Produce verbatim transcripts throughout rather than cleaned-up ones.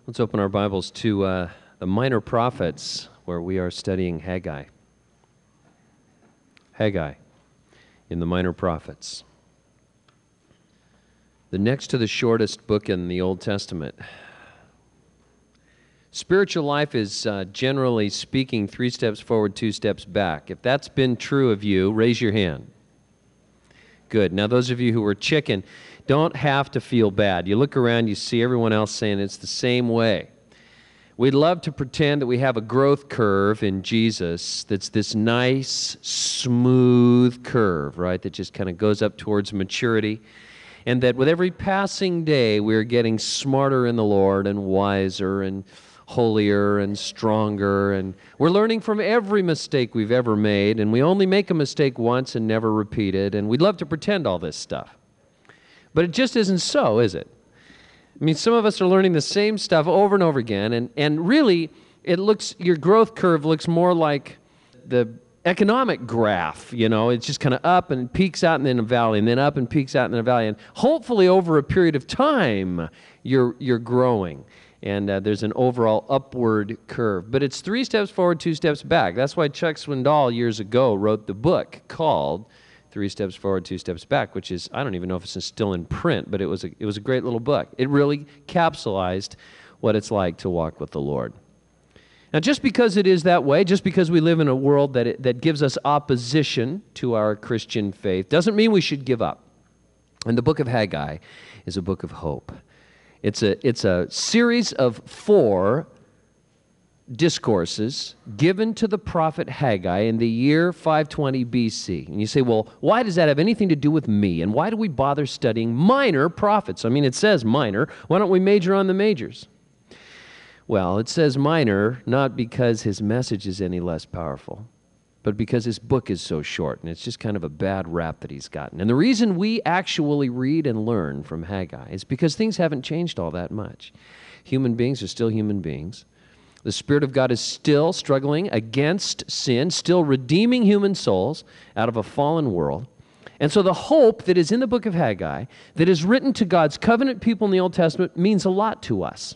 Let's open our Bibles to uh, the Minor Prophets, where we are studying Haggai. Haggai in the Minor Prophets. The next to the shortest book in the Old Testament. Spiritual life is, uh, generally speaking, three steps forward, two steps back. If that's been true of you, raise your hand. Good. Now, those of you who are chicken don't have to feel bad. You look around, you see everyone else saying it's the same way. We'd love to pretend that we have a growth curve in Jesus that's this nice, smooth curve, right, that just kind of goes up towards maturity, and that with every passing day we're getting smarter in the Lord and wiser and holier and stronger, and we're learning from every mistake we've ever made, and we only make a mistake once and never repeat it, and we'd love to pretend all this stuff. But it just isn't so, is it? I mean, some of us are learning the same stuff over and over again, and, and really, it looks, your growth curve looks more like the economic graph, you know, it's just kind of up and peaks out and then a valley, and then up and peaks out and then a valley, and hopefully over a period of time, you're, you're growing, and uh, there's an overall upward curve. But it's three steps forward, two steps back. That's why Chuck Swindoll years ago wrote the book called Three Steps Forward, Two Steps Back, which is, I don't even know if it's still in print, but it was a, it was a great little book. It really capsulized what it's like to walk with the Lord. Now, just because it is that way, just because we live in a world that, it, that gives us opposition to our Christian faith, doesn't mean we should give up. And the book of Haggai is a book of hope. It's a, it's a series of four discourses given to the prophet Haggai in the year five twenty B C. And you say, well, why does that have anything to do with me? And why do we bother studying minor prophets? I mean, it says minor. Why don't we major on the majors? Well, it says minor not because his message is any less powerful, but because his book is so short, and it's just kind of a bad rap that he's gotten. And the reason we actually read and learn from Haggai is because things haven't changed all that much. Human beings are still human beings. The Spirit of God is still struggling against sin, still redeeming human souls out of a fallen world. And so the hope that is in the book of Haggai, that is written to God's covenant people in the Old Testament, means a lot to us.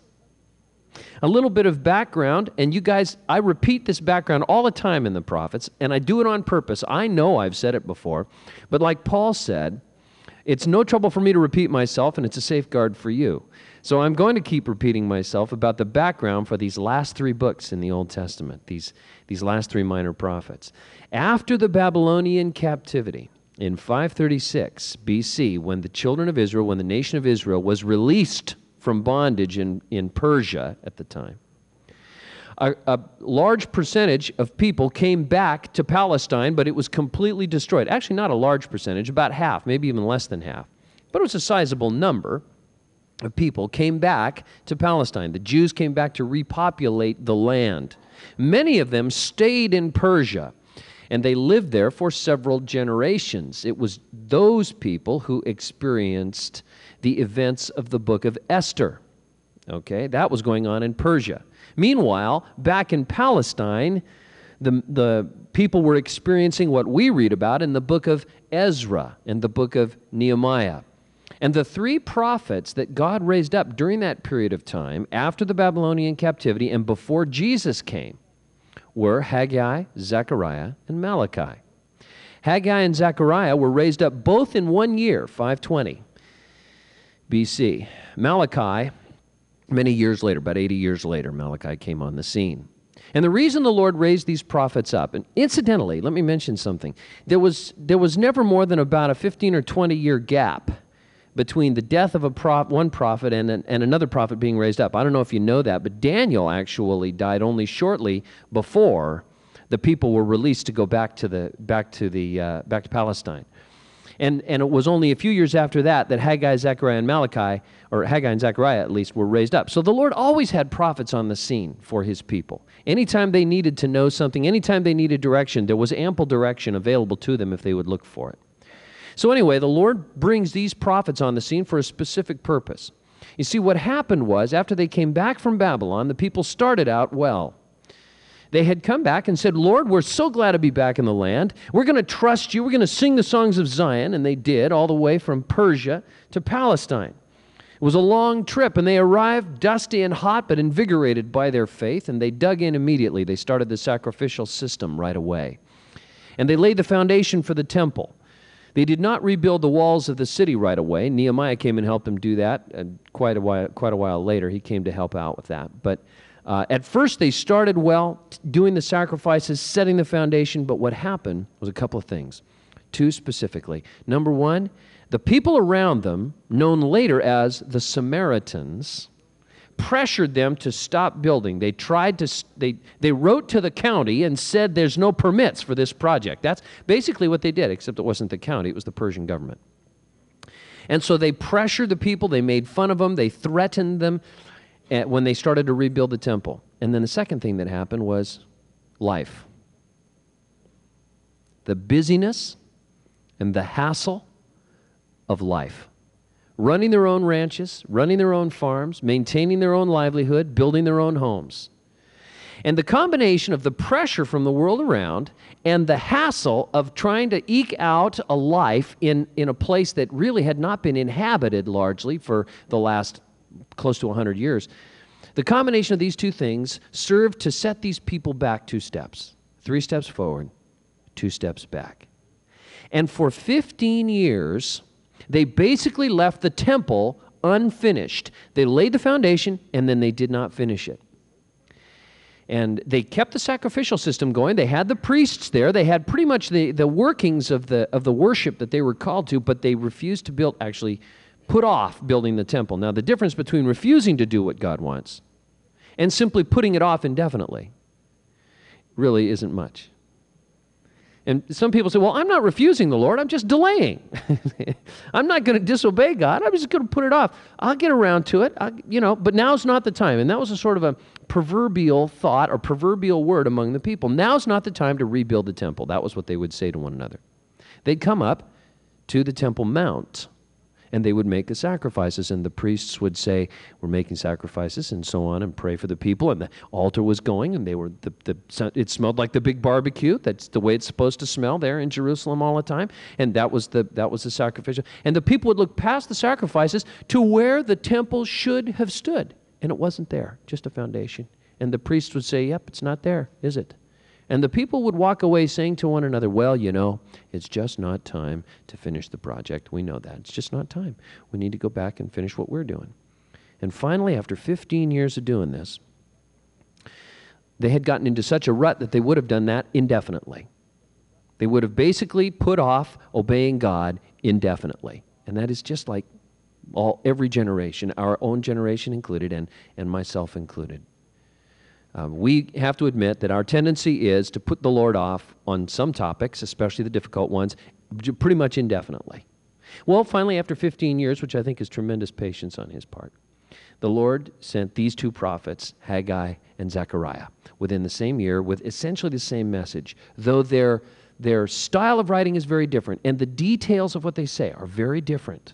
A little bit of background, and you guys, I repeat this background all the time in the prophets, and I do it on purpose. I know I've said it before, but like Paul said, it's no trouble for me to repeat myself, and it's a safeguard for you. So I'm going to keep repeating myself about the background for these last three books in the Old Testament, these, these last three minor prophets. After the Babylonian captivity in five thirty-six B C, when the children of Israel, when the nation of Israel was released from bondage in, in Persia at the time, a, a large percentage of people came back to Palestine, but it was completely destroyed. Actually, not a large percentage, about half, maybe even less than half. But it was a sizable number of people came back to Palestine. The Jews came back to repopulate the land. Many of them stayed in Persia, and they lived there for several generations. It was those people who experienced the events of the book of Esther. Okay, that was going on in Persia. Meanwhile, back in Palestine, the, the people were experiencing what we read about in the book of Ezra and the book of Nehemiah. And the three prophets that God raised up during that period of time, after the Babylonian captivity and before Jesus came, were Haggai, Zechariah, and Malachi. Haggai and Zechariah were raised up both in one year, five twenty B C. Malachi, many years later, about eighty years later, Malachi came on the scene. And the reason the Lord raised these prophets up, and incidentally, let me mention something. There was, there was never more than about a fifteen or twenty year gap between the death of a prof, one prophet and, an, and another prophet being raised up. I don't know if you know that, but Daniel actually died only shortly before the people were released to go back to the back to the uh, back to Palestine. And and it was only a few years after that that Haggai, Zechariah, and Malachi, or Haggai and Zechariah at least, were raised up. So the Lord always had prophets on the scene for his people. Anytime they needed to know something, anytime they needed direction, there was ample direction available to them if they would look for it. So anyway, the Lord brings these prophets on the scene for a specific purpose. You see, what happened was, after they came back from Babylon, the people started out well. They had come back and said, Lord, we're so glad to be back in the land. We're going to trust you. We're going to sing the songs of Zion. And they did, all the way from Persia to Palestine. It was a long trip, and they arrived dusty and hot, but invigorated by their faith, and they dug in immediately. They started the sacrificial system right away. And they laid the foundation for the temple. They did not rebuild the walls of the city right away. Nehemiah came and helped them do that, and quite a while, quite a while later, he came to help out with that. But uh, at first, they started well, doing the sacrifices, setting the foundation, but what happened was a couple of things, two specifically. Number one, the people around them, known later as the Samaritans, pressured them to stop building. They tried to, they, they wrote to the county and said there's no permits for this project. That's basically what they did, except it wasn't the county, it was the Persian government. And so they pressured the people, they made fun of them, they threatened them when they started to rebuild the temple. And then the second thing that happened was life. The busyness and the hassle of life. Running their own ranches, running their own farms, maintaining their own livelihood, building their own homes. And the combination of the pressure from the world around and the hassle of trying to eke out a life in, in a place that really had not been inhabited largely for the last close to one hundred years, the combination of these two things served to set these people back two steps. Three steps forward, two steps back. And for fifteen years, they basically left the temple unfinished. They laid the foundation, and then they did not finish it. And they kept the sacrificial system going. They had the priests there. They had pretty much the, the workings of the, of the worship that they were called to, but they refused to build, actually put off building the temple. Now, the difference between refusing to do what God wants and simply putting it off indefinitely really isn't much. And some people say, well, I'm not refusing the Lord, I'm just delaying. I'm not going to disobey God, I'm just going to put it off. I'll get around to it, I, you know, but now's not the time. And that was a sort of a proverbial thought or proverbial word among the people. Now's not the time to rebuild the temple. That was what they would say to one another. They'd come up to the Temple Mount, and they would make the sacrifices, and the priests would say, we're making sacrifices, and so on, and pray for the people, and the altar was going, and they were the, the it smelled like the big barbecue. That's the way it's supposed to smell there in Jerusalem all the time, and that was the that was the sacrificial. And the people would look past the sacrifices to where the temple should have stood, and it wasn't there, just a foundation. And the priests would say, yep, it's not there, is it? And the people would walk away saying to one another, well, you know, it's just not time to finish the project. We know that. It's just not time. We need to go back and finish what we're doing. And finally, after fifteen years of doing this, they had gotten into such a rut that they would have done that indefinitely. They would have basically put off obeying God indefinitely. And that is just like all every generation, our own generation included, and, and myself included. Uh, we have to admit that our tendency is to put the Lord off on some topics, especially the difficult ones, pretty much indefinitely. Well, finally, after fifteen years, which I think is tremendous patience on his part, the Lord sent these two prophets, Haggai and Zechariah, within the same year with essentially the same message, though their, their style of writing is very different, and the details of what they say are very different.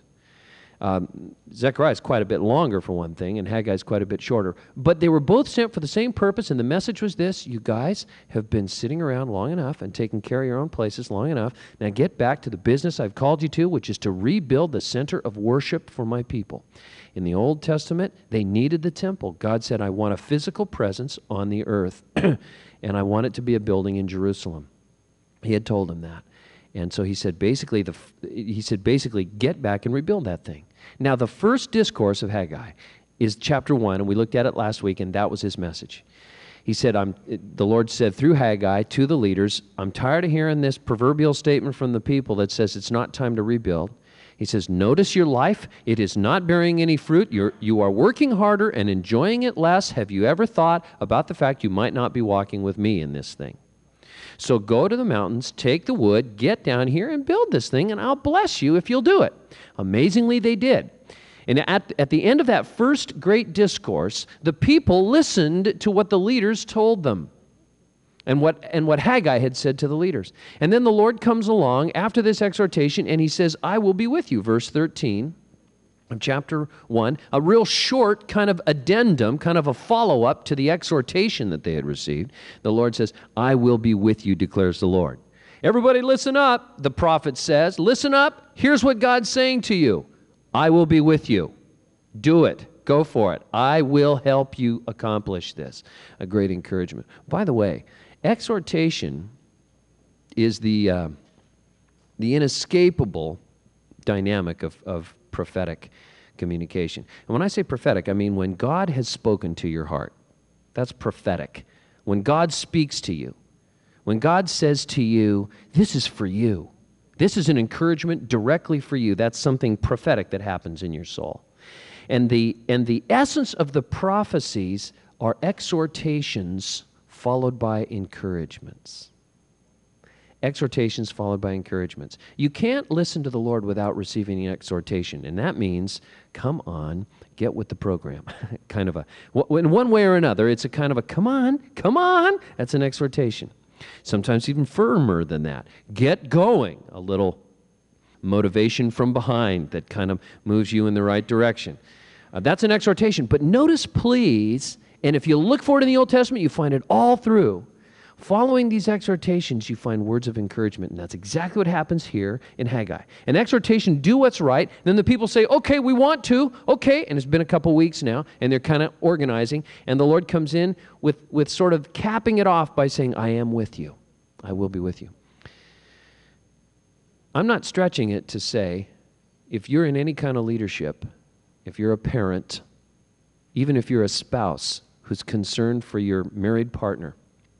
Um, Zechariah is quite a bit longer, for one thing, and Haggai is quite a bit shorter. But they were both sent for the same purpose, and the message was this: you guys have been sitting around long enough and taking care of your own places long enough. Now get back to the business I've called you to, which is to rebuild the center of worship for my people. In the Old Testament, they needed the temple. God said, I want a physical presence on the earth, and I want it to be a building in Jerusalem. He had told them that. And so he said, basically, the, he said, basically, get back and rebuild that thing. Now, the first discourse of Haggai is chapter one, and we looked at it last week, and that was his message. He said, I'm, the Lord said through Haggai to the leaders, I'm tired of hearing this proverbial statement from the people that says it's not time to rebuild. He says, notice your life. It is not bearing any fruit. You're, you are working harder and enjoying it less. Have you ever thought about the fact you might not be walking with me in this thing? So go to the mountains, take the wood, get down here and build this thing, and I'll bless you if you'll do it. Amazingly, they did. And at, at the end of that first great discourse, the people listened to what the leaders told them and what, and what Haggai had said to the leaders. And then the Lord comes along after this exhortation, and he says, I will be with you, verse thirteen. Of chapter one, a real short kind of addendum, kind of a follow-up to the exhortation that they had received. The Lord says, I will be with you, declares the Lord. Everybody listen up, the prophet says. Listen up. Here's what God's saying to you. I will be with you. Do it. Go for it. I will help you accomplish this. A great encouragement. By the way, exhortation is the, uh, the inescapable dynamic of, of prophetic communication. And when I say prophetic, I mean when God has spoken to your heart. That's prophetic. When God speaks to you, when God says to you, this is for you. This is an encouragement directly for you. That's something prophetic that happens in your soul. And the, and the essence of the prophecies are exhortations followed by encouragements. Exhortations followed by encouragements. You can't listen to the Lord without receiving an exhortation, and that means, come on, get with the program. Kind of a, in one way or another, it's a kind of a, come on, come on, that's an exhortation. Sometimes even firmer than that. Get going, a little motivation from behind that kind of moves you in the right direction. Uh, that's an exhortation. But notice, please, and if you look for it in the Old Testament, you find it all through. Following these exhortations, you find words of encouragement, and that's exactly what happens here in Haggai. An exhortation, do what's right, then the people say, okay, we want to, okay, and it's been a couple weeks now, and they're kind of organizing, and the Lord comes in with, with sort of capping it off by saying, I am with you. I will be with you. I'm not stretching it to say, if you're in any kind of leadership, if you're a parent, even if you're a spouse who's concerned for your married partner,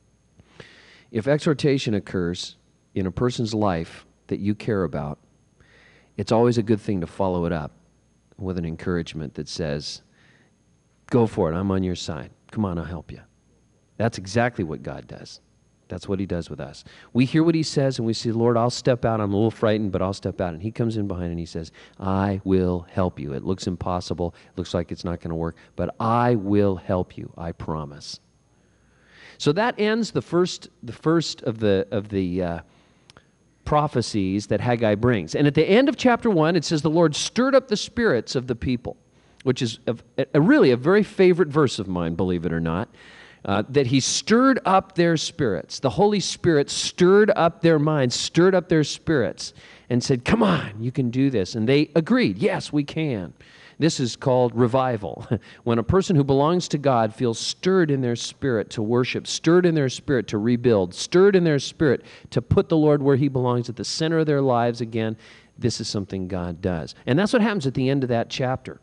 if exhortation occurs in a person's life that you care about, it's always a good thing to follow it up with an encouragement that says, go for it, I'm on your side. Come on, I'll help you. That's exactly what God does. That's what he does with us. We hear what he says and we say, Lord, I'll step out. I'm a little frightened, but I'll step out. And he comes in behind and he says, I will help you. It looks impossible. It looks like it's not going to work, but I will help you. I promise. So that ends the first, the first of the, of the uh, prophecies that Haggai brings. And at the end of chapter one, it says the Lord stirred up the spirits of the people, which is a, a, really a very favorite verse of mine, believe it or not, uh, that he stirred up their spirits. The Holy Spirit stirred up their minds, stirred up their spirits, and said, come on, you can do this. And they agreed, yes, we can. This is called revival. When a person who belongs to God feels stirred in their spirit to worship, stirred in their spirit to rebuild, stirred in their spirit to put the Lord where he belongs at the center of their lives again, this is something God does. And that's what happens at the end of that chapter.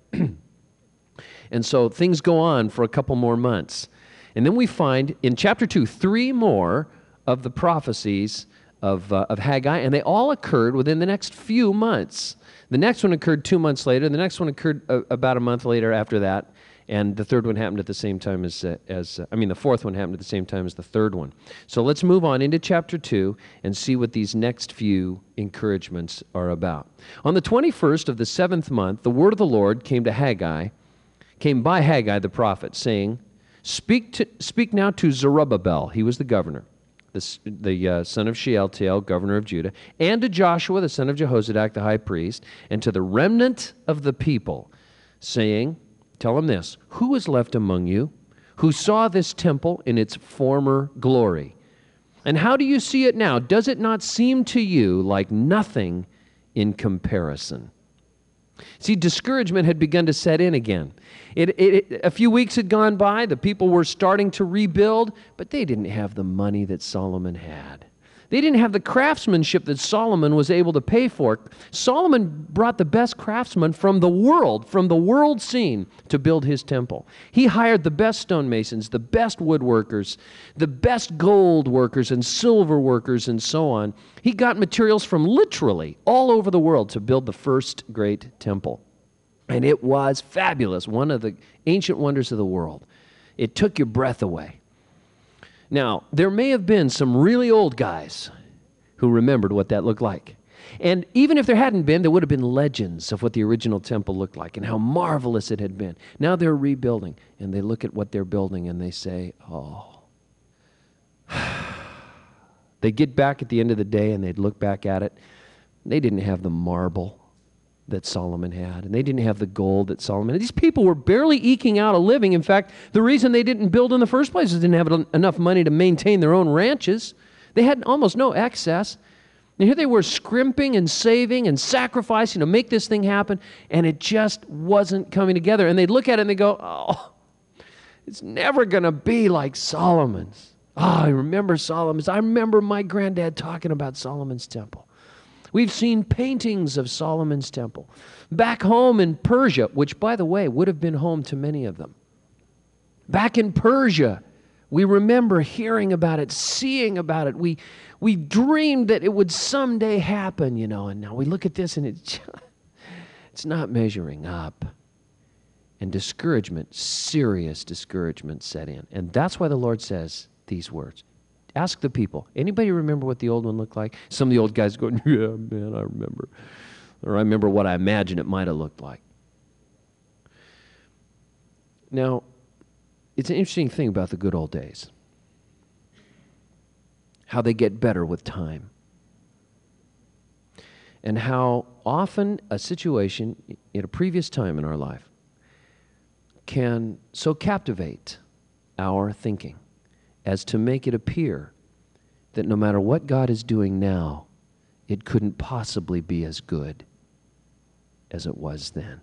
And so things go on for a couple more months. And then we find in chapter two, three more of the prophecies of, uh, of Haggai, and they all occurred within the next few months. The next one occurred two months later. The next one occurred uh, about a month later after that. And the third one happened at the same time as, uh, as uh, I mean, the fourth one happened at the same time as the third one. So let's move on into chapter two and see what these next few encouragements are about. On the twenty-first of the seventh month, the word of the Lord came to Haggai, came by Haggai the prophet, saying, Speak, to, speak now to Zerubbabel, he was the governor, the, the uh, son of Shealtiel, governor of Judah, and to Joshua, the son of Jehozadak, the high priest, and to the remnant of the people, saying, tell them this, who is left among you who saw this temple in its former glory? And how do you see it now? Does it not seem to you like nothing in comparison? See, discouragement had begun to set in again. It, it, it, a few weeks had gone by, the people were starting to rebuild, but they didn't have the money that Solomon had. They didn't have the craftsmanship that Solomon was able to pay for. Solomon brought the best craftsmen from the world, from the world scene, to build his temple. He hired the best stonemasons, the best woodworkers, the best gold workers and silver workers and so on. He got materials from literally all over the world to build the first great temple. And it was fabulous, one of the ancient wonders of the world. It took your breath away. Now, there may have been some really old guys who remembered what that looked like. And even if there hadn't been, there would have been legends of what the original temple looked like and how marvelous it had been. Now they're rebuilding, and they look at what they're building and they say, oh. They get back at the end of the day and they'd look back at it. They didn't have the marble that Solomon had, and they didn't have the gold that Solomon had. These people were barely eking out a living. In fact, the reason they didn't build in the first place is they didn't have enough money to maintain their own ranches. They had almost no excess. And here they were scrimping and saving and sacrificing to make this thing happen, and it just wasn't coming together. And they'd look at it and they go, oh, it's never going to be like Solomon's. Oh, I remember Solomon's. I remember my granddad talking about Solomon's temple. We've seen paintings of Solomon's temple. Back home in Persia, which, by the way, would have been home to many of them. Back in Persia, we remember hearing about it, seeing about it. We, we dreamed that it would someday happen, you know, and now we look at this and it's, it's not measuring up. And discouragement, serious discouragement set in. And that's why the Lord says these words. Ask the people. Anybody remember what the old one looked like? Some of the old guys going, yeah, man, I remember. Or I remember what I imagine it might have looked like. Now, it's an interesting thing about the good old days. How they get better with time. And how often a situation in a previous time in our life can so captivate our thinking as to make it appear that no matter what God is doing now, it couldn't possibly be as good as it was then.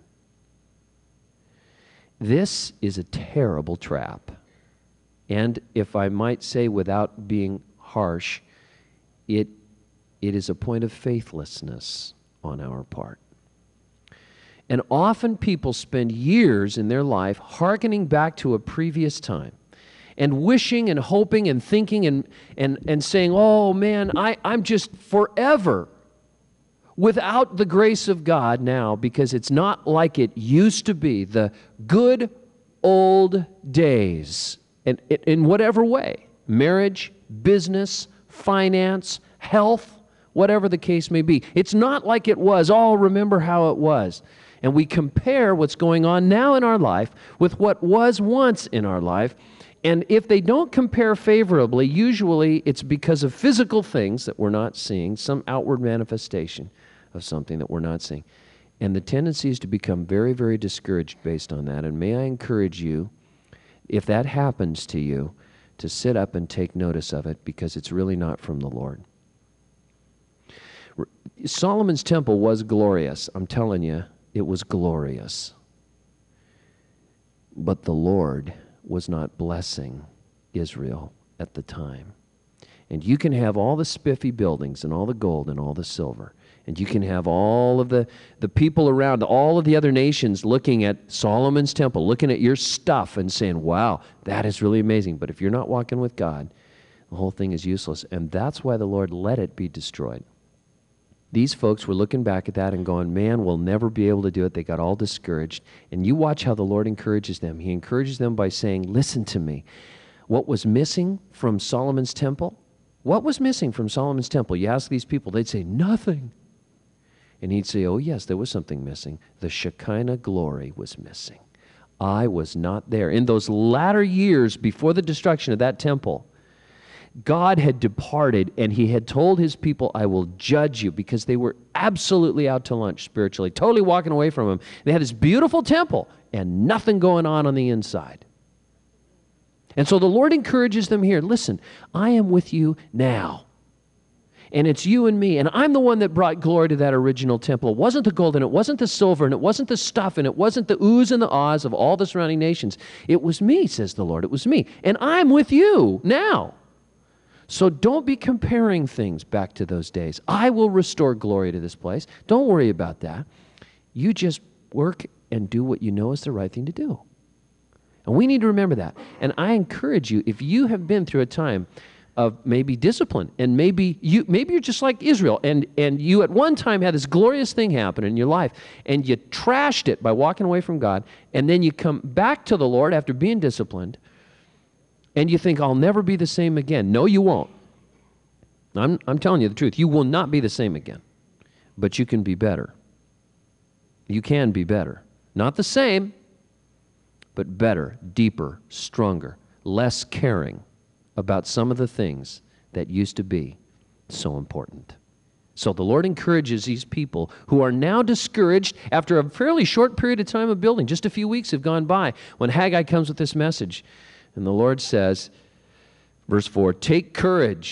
This is a terrible trap. And if I might say without being harsh, it, it is a point of faithlessness on our part. And often people spend years in their life hearkening back to a previous time and wishing and hoping and thinking and, and, and saying, oh man, I, I'm just forever without the grace of God now because it's not like it used to be, the good old days, and in whatever way, marriage, business, finance, health, whatever the case may be. It's not like it was. Oh, remember how it was. And we compare what's going on now in our life with what was once in our life. And if they don't compare favorably, usually it's because of physical things that we're not seeing, some outward manifestation of something that we're not seeing. And the tendency is to become very, very discouraged based on that. And may I encourage you, if that happens to you, to sit up and take notice of it because it's really not from the Lord. Solomon's temple was glorious. I'm telling you, it was glorious. But the Lord was not blessing Israel at the time. And you can have all the spiffy buildings and all the gold and all the silver. And you can have all of the, the people around, all of the other nations looking at Solomon's temple, looking at your stuff and saying, wow, that is really amazing. But if you're not walking with God, the whole thing is useless. And that's why the Lord let it be destroyed. These folks were looking back at that and going, man, we'll never be able to do it. They got all discouraged. And you watch how the Lord encourages them. He encourages them by saying, listen to me. What was missing from Solomon's temple? What was missing from Solomon's temple? You ask these people, they'd say, nothing. And he'd say, oh yes, there was something missing. The Shekinah glory was missing. I was not there. In those latter years before the destruction of that temple, God had departed and he had told his people, I will judge you, because they were absolutely out to lunch spiritually, totally walking away from him. They had this beautiful temple and nothing going on on the inside. And so the Lord encourages them here, listen, I am with you now. And it's you and me, and I'm the one that brought glory to that original temple. It wasn't the gold, and it wasn't the silver, and it wasn't the stuff, and it wasn't the oohs and the ahs of all the surrounding nations. It was me, says the Lord. It was me. And I'm with you now. So don't be comparing things back to those days. I will restore glory to this place. Don't worry about that. You just work and do what you know is the right thing to do. And we need to remember that. And I encourage you, if you have been through a time of maybe discipline, and maybe you maybe you're just like Israel, and, and you at one time had this glorious thing happen in your life, and you trashed it by walking away from God, and then you come back to the Lord after being disciplined, and you think, I'll never be the same again. No, you won't. I'm, I'm telling you the truth. You will not be the same again. But you can be better. You can be better. Not the same, but better, deeper, stronger, less caring about some of the things that used to be so important. So the Lord encourages these people who are now discouraged after a fairly short period of time of building. Just a few weeks have gone by when Haggai comes with this message. And the Lord says, verse four, take courage,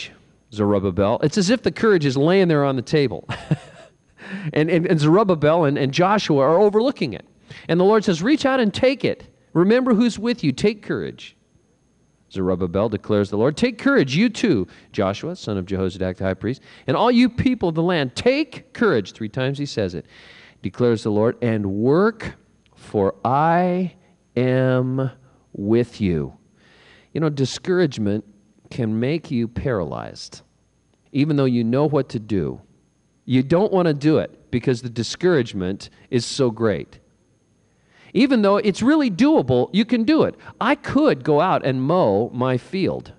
Zerubbabel. It's as if the courage is laying there on the table. and, and, and Zerubbabel and, and Joshua are overlooking it. And the Lord says, reach out and take it. Remember who's with you. Take courage. Zerubbabel, declares the Lord, take courage, you too, Joshua, son of Jehozadak the high priest, and all you people of the land, take courage. Three times he says it, declares the Lord, and work, for I am with you. You know, discouragement can make you paralyzed, even though you know what to do. You don't want to do it because the discouragement is so great. Even though it's really doable, you can do it. I could go out and mow my field,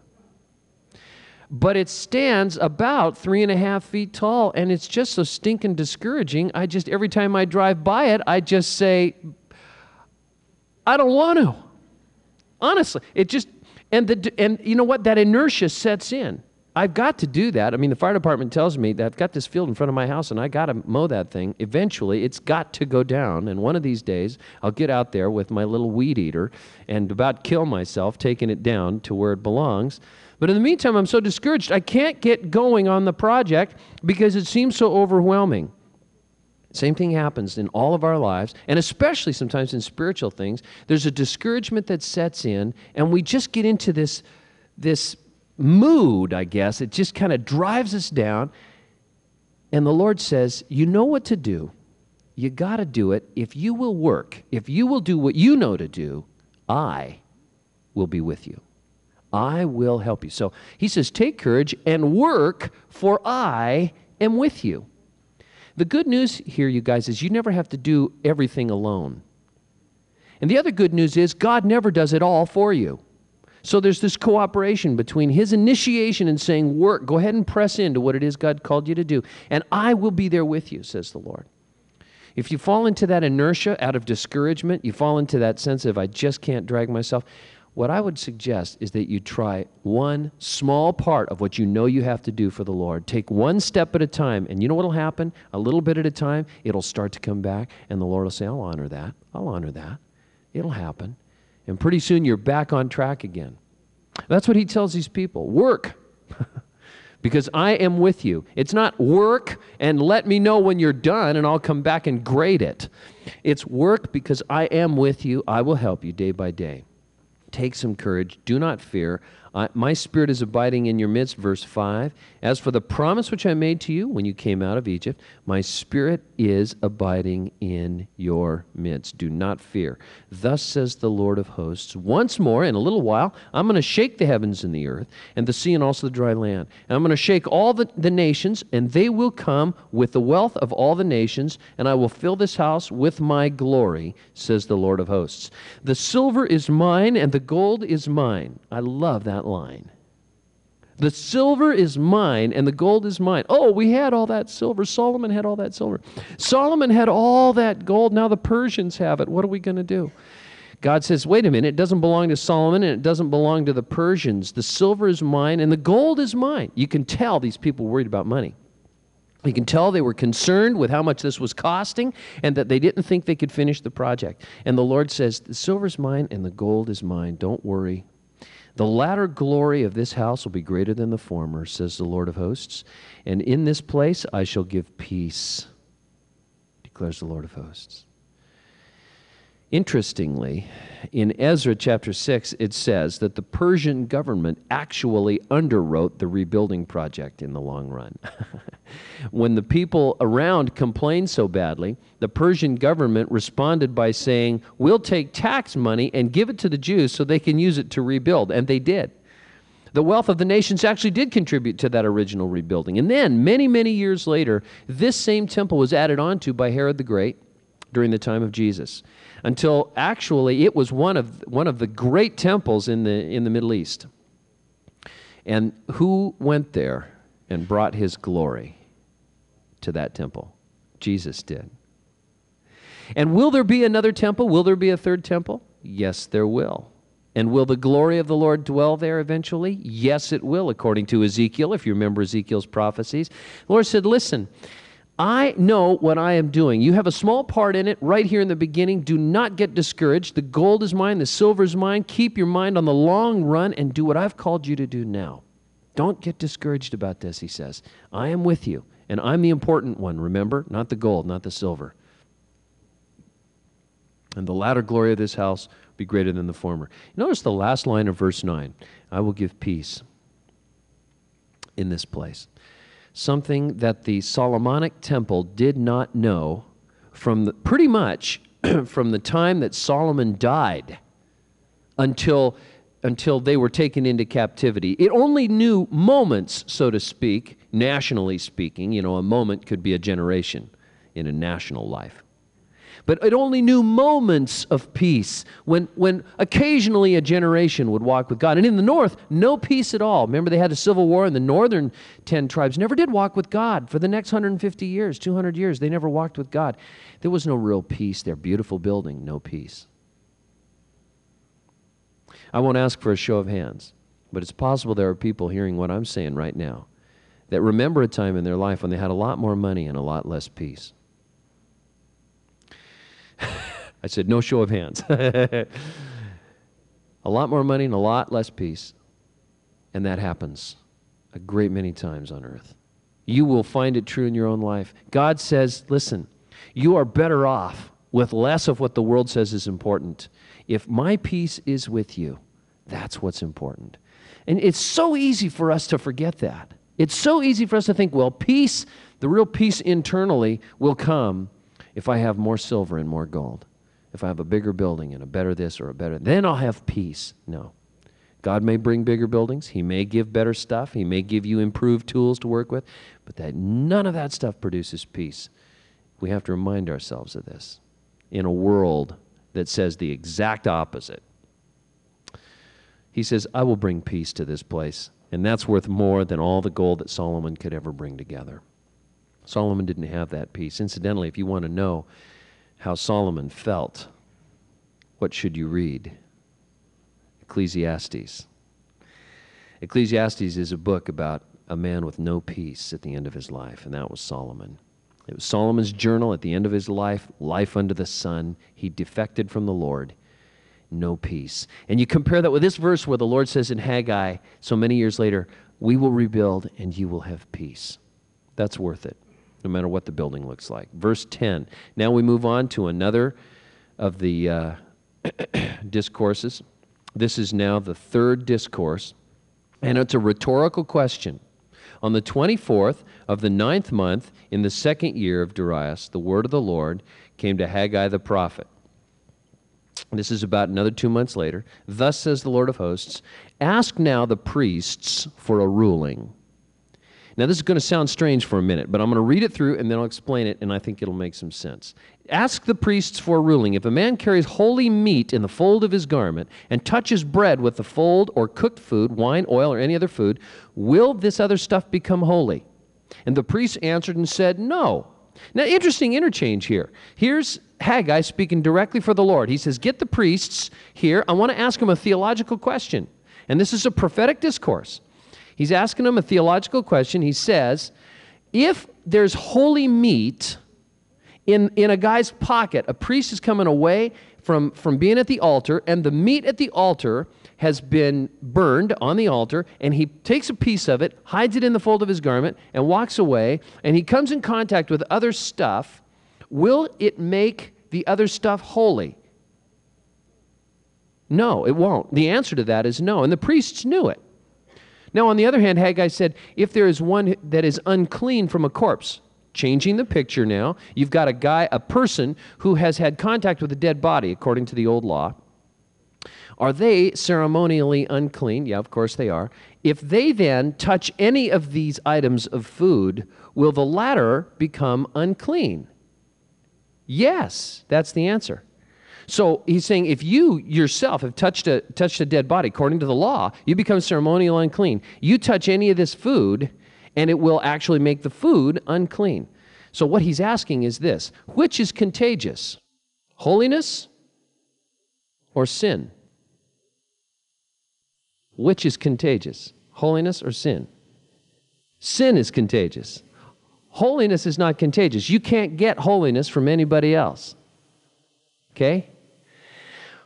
but it stands about three and a half feet tall, and it's just so stinking discouraging. I just, every time I drive by it, I just say, I don't want to. Honestly, it just, and the, and you know what? That inertia sets in. I've got to do that. I mean, the fire department tells me that I've got this field in front of my house and I got to mow that thing. Eventually, it's got to go down. And one of these days, I'll get out there with my little weed eater and about kill myself taking it down to where it belongs. But in the meantime, I'm so discouraged. I can't get going on the project because it seems so overwhelming. Same thing happens in all of our lives, and especially sometimes in spiritual things. There's a discouragement that sets in, and we just get into this, this mood, I guess. It just kind of drives us down. And the Lord says, you know what to do. You got to do it. If you will work, if you will do what you know to do, I will be with you. I will help you. So he says, take courage and work, for I am with you. The good news here, you guys, is you never have to do everything alone. And the other good news is God never does it all for you. So there's this cooperation between his initiation and saying, work, go ahead and press into what it is God called you to do. And I will be there with you, says the Lord. If you fall into that inertia out of discouragement, you fall into that sense of, I just can't drag myself, what I would suggest is that you try one small part of what you know you have to do for the Lord. Take one step at a time, and you know what will happen? A little bit at a time, it'll start to come back, and the Lord will say, I'll honor that. I'll honor that. It'll happen. And pretty soon you're back on track again. That's what he tells these people. Work, because I am with you. It's not work and let me know when you're done and I'll come back and grade it. It's work because I am with you. I will help you day by day. Take some courage. Do not fear. Uh, my spirit is abiding in your midst, verse five. As for the promise which I made to you when you came out of Egypt, my spirit is abiding in your midst. Do not fear. Thus says the Lord of hosts, once more, in a little while, I'm going to shake the heavens and the earth, and the sea and also the dry land. And I'm going to shake all the, the nations, and they will come with the wealth of all the nations, and I will fill this house with my glory, says the Lord of hosts. The silver is mine, and the gold is mine. I love that line. The silver is mine and the gold is mine. Oh, we had all that silver. Solomon had all that silver. Solomon had all that gold. Now the Persians have it. What are we going to do? God says, wait a minute. It doesn't belong to Solomon and it doesn't belong to the Persians. The silver is mine and the gold is mine. You can tell these people were worried about money. You can tell they were concerned with how much this was costing and that they didn't think they could finish the project. And the Lord says, the silver is mine and the gold is mine. Don't worry. The latter glory of this house will be greater than the former, says the Lord of hosts. And in this place I shall give peace, declares the Lord of hosts. Interestingly, in Ezra chapter six, it says that the Persian government actually underwrote the rebuilding project in the long run. When the people around complained so badly, the Persian government responded by saying, we'll take tax money and give it to the Jews so they can use it to rebuild. And they did. The wealth of the nations actually did contribute to that original rebuilding. And then, many, many years later, this same temple was added onto by Herod the Great during the time of Jesus, until actually it was one of one of the great temples in the in the Middle East. And who went there and brought his glory to that temple? Jesus did. And will there be another temple? Will there be a third temple? Yes, there will. And will the glory of the Lord dwell there eventually? Yes, it will, according to Ezekiel, if you remember Ezekiel's prophecies. The Lord said, listen, I know what I am doing. You have a small part in it right here in the beginning. Do not get discouraged. The gold is mine. The silver is mine. Keep your mind on the long run and do what I've called you to do now. Don't get discouraged about this, he says. I am with you, and I'm the important one, remember? Not the gold, not the silver. And the latter glory of this house will be greater than the former. Notice the last line of verse nine. I will give peace in this place. Something that the Solomonic temple did not know from the, pretty much from the time that Solomon died until, until they were taken into captivity. It only knew moments, so to speak, nationally speaking. You know, a moment could be a generation in a national life. But it only knew moments of peace when, when occasionally a generation would walk with God. And in the north, no peace at all. Remember, they had a civil war, and the northern ten tribes never did walk with God for the next one hundred fifty years, two hundred years. They never walked with God. There was no real peace there. Beautiful building, no peace. I won't ask for a show of hands, but it's possible there are people hearing what I'm saying right now that remember a time in their life when they had a lot more money and a lot less peace. I said, no show of hands. A lot more money and a lot less peace. And that happens a great many times on earth. You will find it true in your own life. God says, listen, you are better off with less of what the world says is important. If my peace is with you, that's what's important. And it's so easy for us to forget that. It's so easy for us to think, well, peace, the real peace internally will come if I have more silver and more gold. If I have a bigger building and a better this or a better, then I'll have peace. No. God may bring bigger buildings. He may give better stuff. He may give you improved tools to work with. But that none of that stuff produces peace. We have to remind ourselves of this in a world that says the exact opposite. He says, I will bring peace to this place. And that's worth more than all the gold that Solomon could ever bring together. Solomon didn't have that peace. Incidentally, if you want to know how Solomon felt, what should you read? Ecclesiastes. Ecclesiastes is a book about a man with no peace at the end of his life, and that was Solomon. It was Solomon's journal at the end of his life, life under the sun. He defected from the Lord, no peace. And you compare that with this verse where the Lord says in Haggai, so many years later, we will rebuild and you will have peace. That's worth it, no matter what the building looks like. Verse ten. Now we move on to another of the uh, discourses. This is now the third discourse, and it's a rhetorical question. On the twenty-fourth of the ninth month, in the second year of Darius, the word of the Lord came to Haggai the prophet. This is about another two months later. Thus says the Lord of hosts, ask now the priests for a ruling. Now, this is going to sound strange for a minute, but I'm going to read it through, and then I'll explain it, and I think it'll make some sense. Ask the priests for a ruling. If a man carries holy meat in the fold of his garment and touches bread with the fold or cooked food, wine, oil, or any other food, will this other stuff become holy? And the priests answered and said, no. Now, interesting interchange here. Here's Haggai speaking directly for the Lord. He says, get the priests here. I want to ask them a theological question. And this is a prophetic discourse. He's asking them a theological question. He says, if there's holy meat in, in a guy's pocket, a priest is coming away from, from being at the altar, and the meat at the altar has been burned on the altar, and he takes a piece of it, hides it in the fold of his garment, and walks away, and he comes in contact with other stuff, will it make the other stuff holy? No, it won't. The answer to that is no, and the priests knew it. Now, on the other hand, Haggai said, if there is one that is unclean from a corpse, changing the picture now, you've got a guy, a person who has had contact with a dead body, according to the old law. Are they ceremonially unclean? Yeah, of course they are. If they then touch any of these items of food, will the latter become unclean? Yes, that's the answer. So he's saying if you yourself have touched a, touched a dead body, according to the law, you become ceremonial unclean. You touch any of this food, and it will actually make the food unclean. So what he's asking is this: which is contagious? Holiness or sin? Which is contagious? Holiness or sin? Sin is contagious. Holiness is not contagious. You can't get holiness from anybody else. Okay?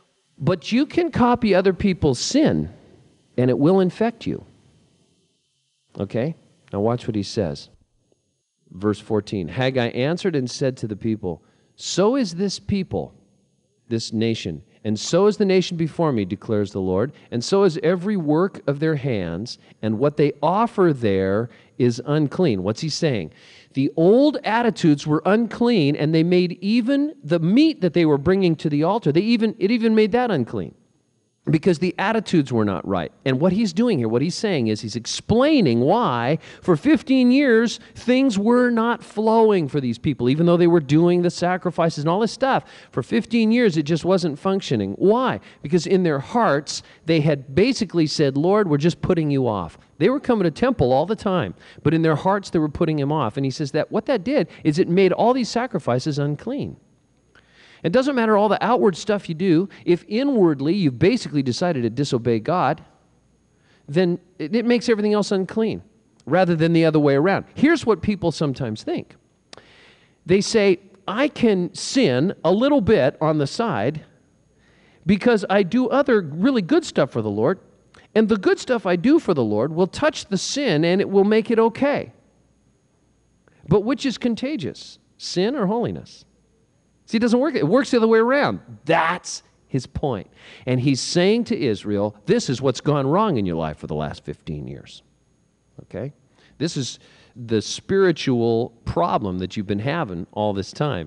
But you can copy other people's sin, and it will infect you. Okay? Now watch what he says. Verse fourteen, Haggai answered and said to the people, so is this people, this nation, and so is the nation before me, declares the Lord, and so is every work of their hands, and what they offer there is unclean. What's he saying? The old attitudes were unclean, and they made even the meat that they were bringing to the altar, they even it even made that unclean, because the attitudes were not right. And what he's doing here, what he's saying is he's explaining why for fifteen years things were not flowing for these people, even though they were doing the sacrifices and all this stuff. For fifteen years it just wasn't functioning. Why? Because in their hearts they had basically said, Lord, we're just putting you off. They were coming to temple all the time, but in their hearts they were putting him off. And he says that what that did is it made all these sacrifices unclean. It doesn't matter all the outward stuff you do. If inwardly you've basically decided to disobey God, then it makes everything else unclean rather than the other way around. Here's what people sometimes think. They say, I can sin a little bit on the side because I do other really good stuff for the Lord, and the good stuff I do for the Lord will touch the sin and it will make it okay. But which is contagious, sin or holiness? See, it doesn't work. It works the other way around. That's his point. And he's saying to Israel, this is what's gone wrong in your life for the last fifteen years. Okay? This is the spiritual problem that you've been having all this time.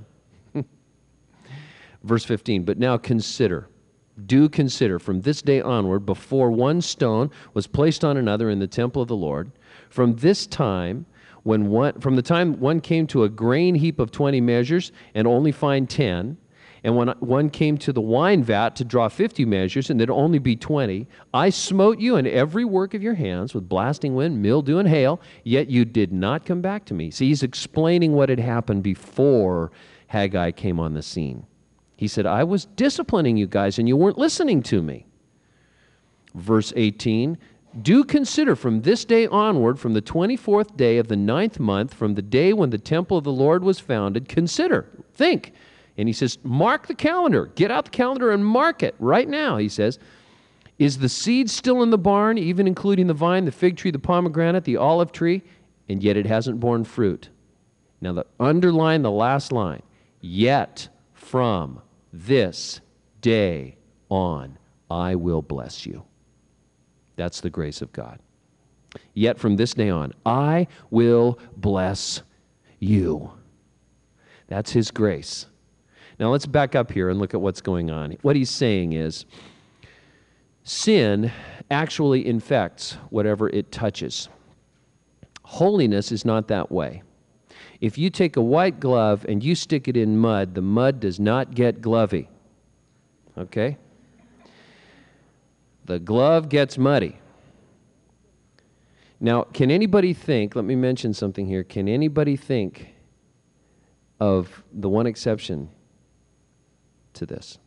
Verse fifteen, but now consider, do consider from this day onward, before one stone was placed on another in the temple of the Lord, from this time, When one, from the time one came to a grain heap of twenty measures and only find ten, and when one came to the wine vat to draw fifty measures and there'd only be twenty, I smote you in every work of your hands with blasting wind, mildew, and hail, yet you did not come back to me. See, he's explaining what had happened before Haggai came on the scene. He said, I was disciplining you guys and you weren't listening to me. Verse eighteen, do consider from this day onward, from the twenty-fourth day of the ninth month, from the day when the temple of the Lord was founded, consider, think. And he says, mark the calendar. Get out the calendar and mark it right now, he says. Is the seed still in the barn, even including the vine, the fig tree, the pomegranate, the olive tree, and yet it hasn't borne fruit? Now, the, underline the last line. Yet from this day on, I will bless you. That's the grace of God. Yet from this day on, I will bless you. That's his grace. Now let's back up here and look at what's going on. What he's saying is, sin actually infects whatever it touches. Holiness is not that way. If you take a white glove and you stick it in mud, the mud does not get glovey. Okay? The glove gets muddy. Now, can anybody think, let me mention something here, can anybody think of the one exception to this?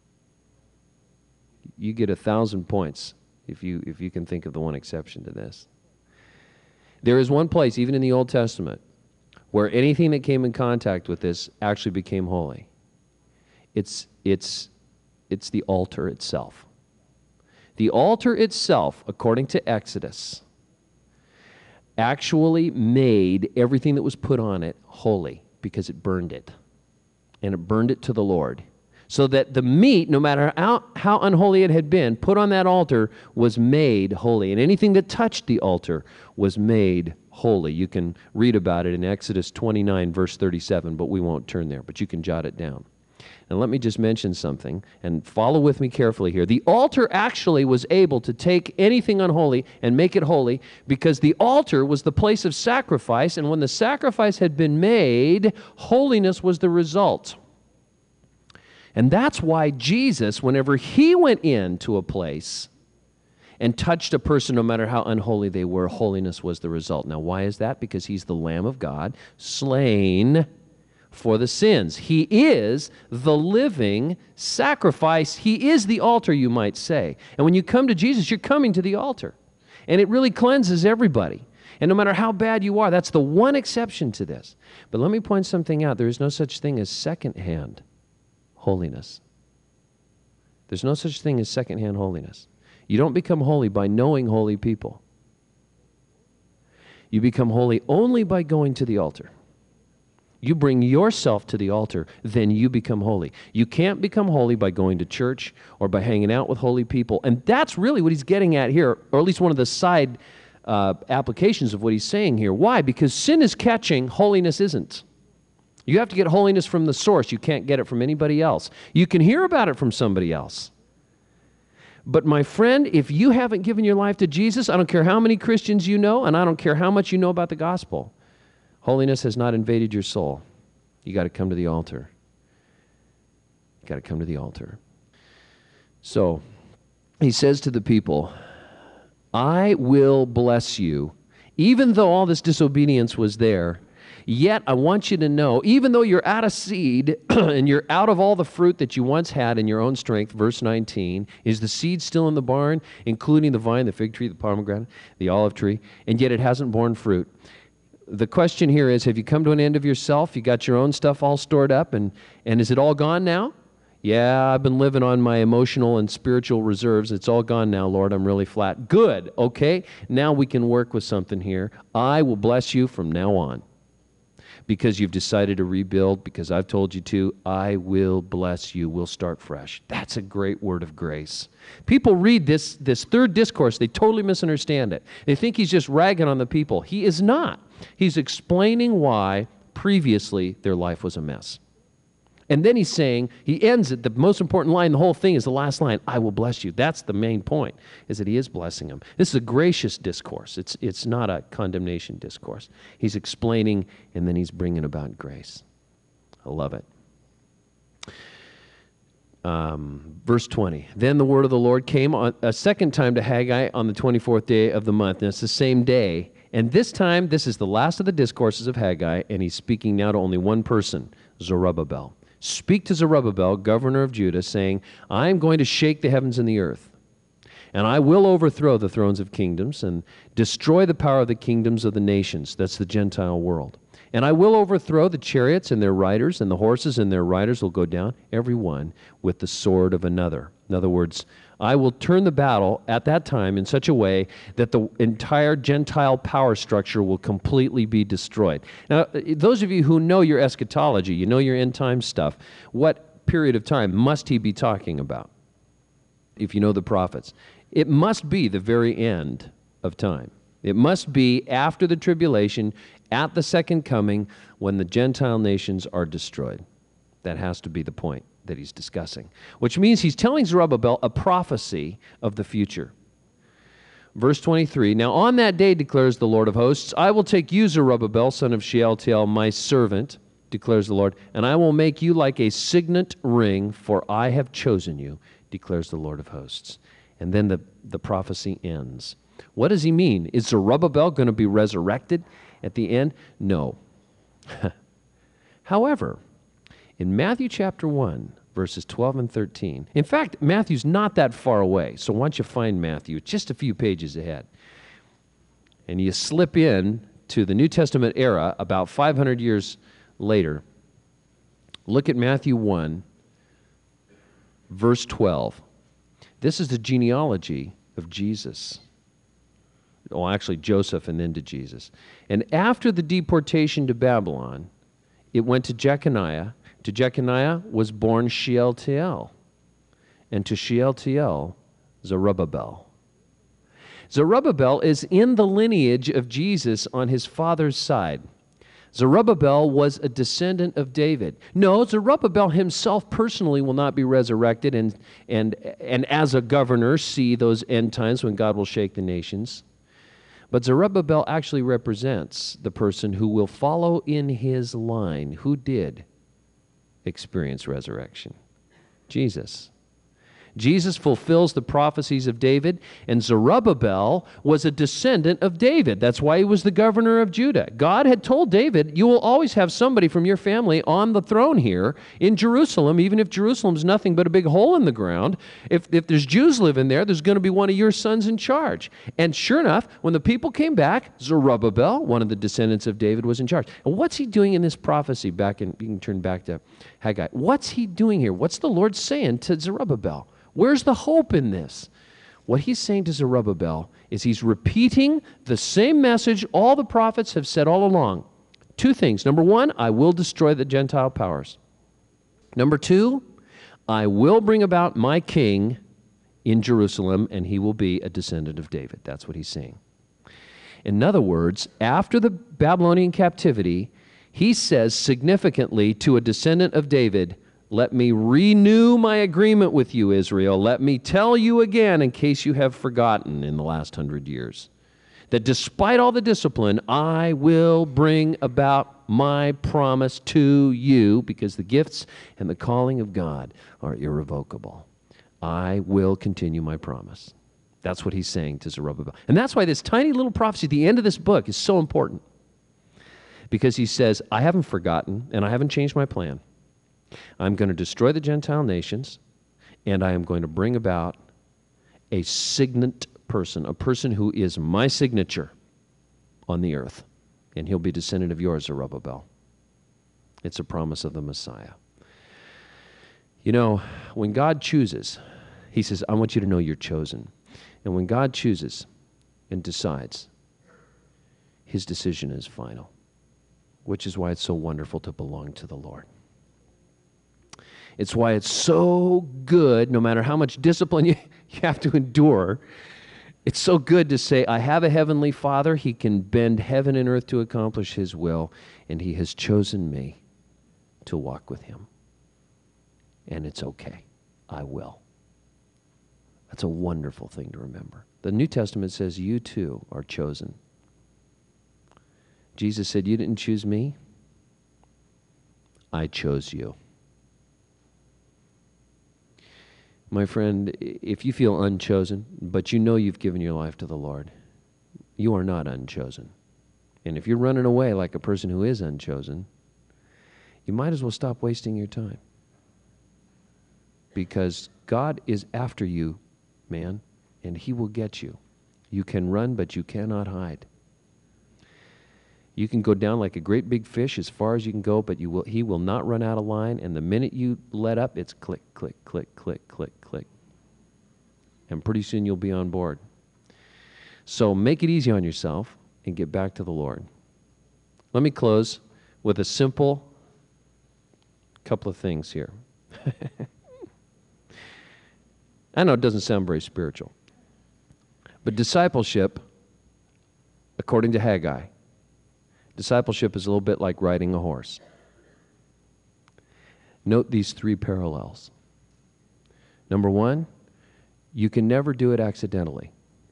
You get a thousand points if you, if you can think of the one exception to this. There is one place, even in the Old Testament, where anything that came in contact with this actually became holy. It's, it's, it's the altar itself. The altar itself, according to Exodus, actually made everything that was put on it holy because it burned it. And it burned it to the Lord. So that the meat, no matter how, how unholy it had been, put on that altar was made holy. And anything that touched the altar was made holy. You can read about it in Exodus twenty-nine, verse thirty-seven, but we won't turn there, but you can jot it down. And let me just mention something, and follow with me carefully here. The altar actually was able to take anything unholy and make it holy because the altar was the place of sacrifice, and when the sacrifice had been made, holiness was the result. And that's why Jesus, whenever he went into a place and touched a person, no matter how unholy they were, holiness was the result. Now, why is that? Because he's the Lamb of God, slain for the sins. He is the living sacrifice. He is the altar, you might say. And when you come to Jesus, you're coming to the altar. And it really cleanses everybody. And no matter how bad you are, that's the one exception to this. But let me point something out. There is no such thing as second-hand holiness. There's no such thing as second-hand holiness. You don't become holy by knowing holy people. You become holy only by going to the altar. You bring yourself to the altar, then you become holy. You can't become holy by going to church or by hanging out with holy people. And that's really what he's getting at here, or at least one of the side uh, applications of what he's saying here. Why? Because sin is catching, holiness isn't. You have to get holiness from the source. You can't get it from anybody else. You can hear about it from somebody else. But my friend, if you haven't given your life to Jesus, I don't care how many Christians you know, and I don't care how much you know about the gospel, holiness has not invaded your soul. You got to come to the altar. You got to come to the altar. So, he says to the people, I will bless you, even though all this disobedience was there. Yet I want you to know, even though you're out of seed and you're out of all the fruit that you once had in your own strength, verse nineteen, is the seed still in the barn, including the vine, the fig tree, the pomegranate, the olive tree, and yet it hasn't borne fruit. The question here is, have you come to an end of yourself? You got your own stuff all stored up, and, and is it all gone now? Yeah, I've been living on my emotional and spiritual reserves. It's all gone now, Lord. I'm really flat. Good, okay. Now we can work with something here. I will bless you from now on. Because you've decided to rebuild, because I've told you to, I will bless you. We'll start fresh. That's a great word of grace. People read this, this third discourse, they totally misunderstand it. They think he's just ragging on the people. He is not. He's explaining why previously their life was a mess. And then he's saying, he ends it, the most important line in the whole thing is the last line, I will bless you. That's the main point, is that he is blessing them. This is a gracious discourse. It's, it's not a condemnation discourse. He's explaining, and then he's bringing about grace. I love it. Um, verse twenty, then the word of the Lord came on, a second time to Haggai on the twenty-fourth day of the month, and it's the same day. And this time, this is the last of the discourses of Haggai, and he's speaking now to only one person, Zerubbabel. Speak to Zerubbabel, governor of Judah, saying, I am going to shake the heavens and the earth, and I will overthrow the thrones of kingdoms and destroy the power of the kingdoms of the nations. That's the Gentile world. And I will overthrow the chariots and their riders, and the horses and their riders will go down, every one with the sword of another. In other words, I will turn the battle at that time in such a way that the entire Gentile power structure will completely be destroyed. Now, those of you who know your eschatology, you know your end time stuff, what period of time must he be talking about? If you know the prophets, it must be the very end of time. It must be after the tribulation, at the second coming, when the Gentile nations are destroyed. That has to be the point that he's discussing, which means he's telling Zerubbabel a prophecy of the future. Verse twenty-three, now on that day, declares the Lord of hosts, I will take you, Zerubbabel, son of Shealtiel, my servant, declares the Lord, and I will make you like a signet ring, for I have chosen you, declares the Lord of hosts. And then the, the prophecy ends. What does he mean? Is Zerubbabel going to be resurrected at the end? No. However, in Matthew chapter one, verses twelve and thirteen, in fact, Matthew's not that far away, so once you find Matthew, it's just a few pages ahead, and you slip in to the New Testament era about five hundred years later, look at Matthew one, verse twelve. This is the genealogy of Jesus. Oh, actually, Joseph and then to Jesus. And after the deportation to Babylon, it went to Jeconiah. To Jeconiah was born Shealtiel, and to Shealtiel, Zerubbabel. Zerubbabel is in the lineage of Jesus on his father's side. Zerubbabel was a descendant of David. No, Zerubbabel himself personally will not be resurrected and, and, and as a governor see those end times when God will shake the nations. But Zerubbabel actually represents the person who will follow in his line. Who did experience resurrection? Jesus. Jesus fulfills the prophecies of David, and Zerubbabel was a descendant of David. That's why he was the governor of Judah. God had told David, you will always have somebody from your family on the throne here in Jerusalem, even if Jerusalem's nothing but a big hole in the ground. If, if there's Jews living there, there's going to be one of your sons in charge. And sure enough, when the people came back, Zerubbabel, one of the descendants of David, was in charge. And what's he doing in this prophecy? Back in, you can turn back to Haggai. What's he doing here? What's the Lord saying to Zerubbabel? Where's the hope in this? What he's saying to Zerubbabel is he's repeating the same message all the prophets have said all along. Two things. Number one, I will destroy the Gentile powers. Number two, I will bring about my king in Jerusalem, and he will be a descendant of David. That's what he's saying. In other words, after the Babylonian captivity, he says significantly to a descendant of David, let me renew my agreement with you, Israel. Let me tell you again, in case you have forgotten in the last hundred years, that despite all the discipline, I will bring about my promise to you, because the gifts and the calling of God are irrevocable. I will continue my promise. That's what he's saying to Zerubbabel. And that's why this tiny little prophecy at the end of this book is so important. Because he says, I haven't forgotten, and I haven't changed my plan. I'm going to destroy the Gentile nations, and I am going to bring about a signet person, a person who is my signature on the earth. And he'll be a descendant of yours, Zerubbabel. It's a promise of the Messiah. You know, when God chooses, he says, I want you to know you're chosen. And when God chooses and decides, his decision is final, which is why it's so wonderful to belong to the Lord. It's why it's so good, no matter how much discipline you, you have to endure, it's so good to say, I have a heavenly Father. He can bend heaven and earth to accomplish his will, and he has chosen me to walk with him. And it's okay. I will. That's a wonderful thing to remember. The New Testament says you too are chosen. Jesus said, you didn't choose me. I chose you. My friend, if you feel unchosen, but you know you've given your life to the Lord, you are not unchosen. And if you're running away like a person who is unchosen, you might as well stop wasting your time. Because God is after you, man, and he will get you. You can run, but you cannot hide. You can go down like a great big fish as far as you can go, but you will, he will not run out of line. And the minute you let up, it's click, click, click, click, click, click. And pretty soon you'll be on board. So make it easy on yourself and get back to the Lord. Let me close with a simple couple of things here. I know it doesn't sound very spiritual, but discipleship, according to Haggai, discipleship is a little bit like riding a horse. Note these three parallels. Number one, you can never do it accidentally.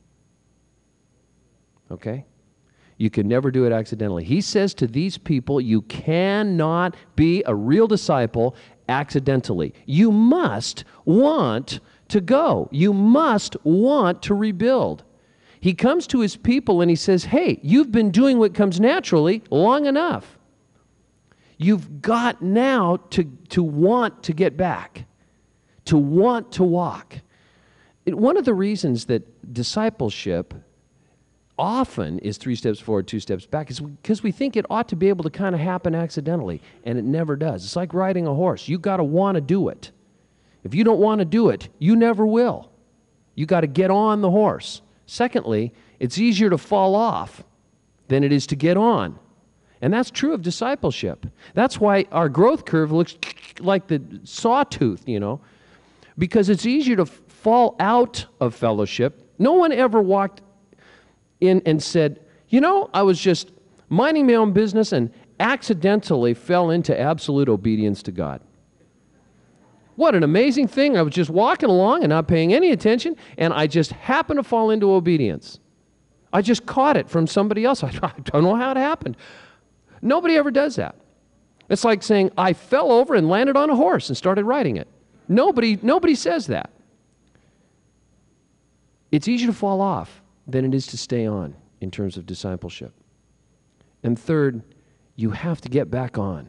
Okay? You can never do it accidentally. He says to these people, you cannot be a real disciple accidentally. You must want to go. You must want to rebuild. He comes to his people and he says, hey, you've been doing what comes naturally long enough. You've got now to, to want to get back, to want to walk. It, one of the reasons that discipleship often is three steps forward, two steps back is because we think it ought to be able to kind of happen accidentally, and it never does. It's like riding a horse. You've got to want to do it. If you don't want to do it, you never will. You got to get on the horse. Secondly, it's easier to fall off than it is to get on. And that's true of discipleship. That's why our growth curve looks like the sawtooth, you know, because it's easier to fall out of fellowship. No one ever walked in and said, you know, I was just minding my own business and accidentally fell into absolute obedience to God. What an amazing thing. I was just walking along and not paying any attention, and I just happened to fall into obedience. I just caught it from somebody else. I don't know how it happened. Nobody ever does that. It's like saying, I fell over and landed on a horse and started riding it. Nobody, nobody says that. It's easier to fall off than it is to stay on in terms of discipleship. And third, you have to get back on.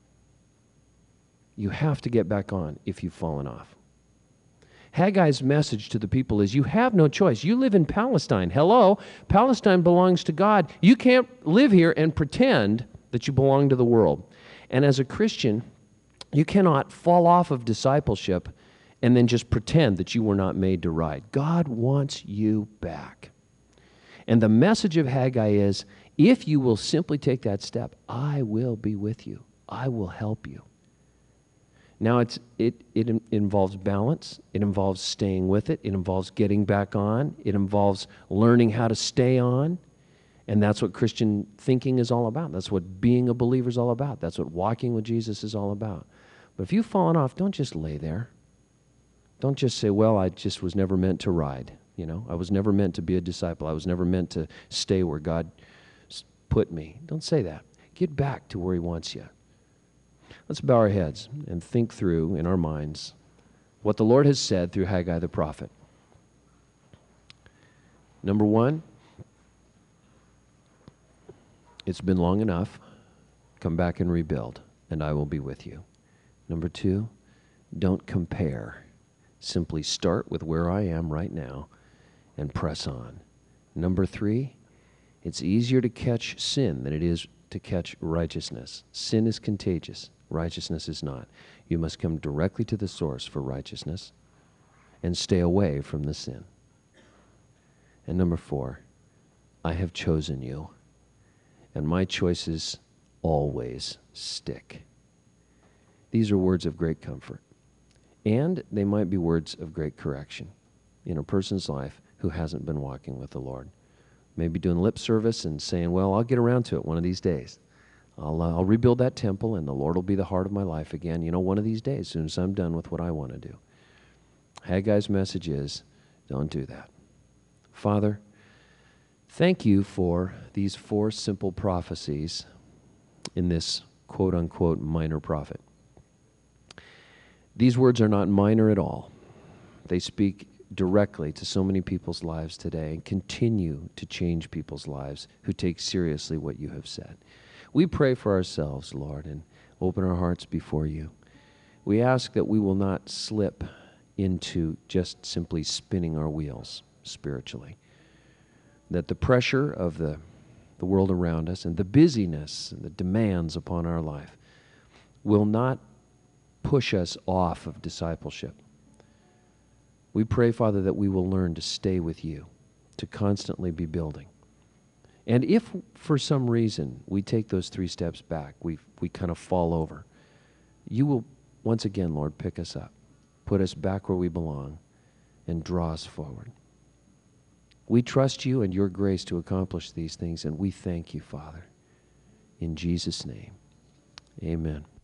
You have to get back on if you've fallen off. Haggai's message to the people is, you have no choice. You live in Palestine. Hello, Palestine belongs to God. You can't live here and pretend that you belong to the world. And as a Christian, you cannot fall off of discipleship and then just pretend that you were not made to ride. God wants you back. And the message of Haggai is, if you will simply take that step, I will be with you. I will help you. Now, it's, it, it involves balance. It involves staying with it. It involves getting back on. It involves learning how to stay on. And that's what Christian thinking is all about. That's what being a believer is all about. That's what walking with Jesus is all about. But if you've fallen off, don't just lay there. Don't just say, well, I just was never meant to ride. You know, I was never meant to be a disciple. I was never meant to stay where God put me. Don't say that. Get back to where he wants you. Let's bow our heads and think through in our minds what the Lord has said through Haggai the prophet. Number one, it's been long enough. Come back and rebuild, and I will be with you. Number two, don't compare. Simply start with where I am right now and press on. Number three, it's easier to catch sin than it is to catch righteousness. Sin is contagious. Righteousness is not. You must come directly to the source for righteousness and stay away from the sin. And number four, I have chosen you, and my choices always stick. These are words of great comfort, and they might be words of great correction in a person's life who hasn't been walking with the Lord. Maybe doing lip service and saying, well, I'll get around to it one of these days. I'll, uh, I'll rebuild that temple, and the Lord will be the heart of my life again, you know, one of these days, as soon as I'm done with what I want to do. Haggai's message is, don't do that. Father, thank you for these four simple prophecies in this quote-unquote minor prophet. These words are not minor at all. They speak directly to so many people's lives today and continue to change people's lives who take seriously what you have said. We pray for ourselves, Lord, and open our hearts before you. We ask that we will not slip into just simply spinning our wheels spiritually, that the pressure of the, the world around us and the busyness and the demands upon our life will not push us off of discipleship. We pray, Father, that we will learn to stay with you, to constantly be building. And if for some reason we take those three steps back, we we kind of fall over, you will once again, Lord, pick us up, put us back where we belong, and draw us forward. We trust you and your grace to accomplish these things, and we thank you, Father. In Jesus' name, amen.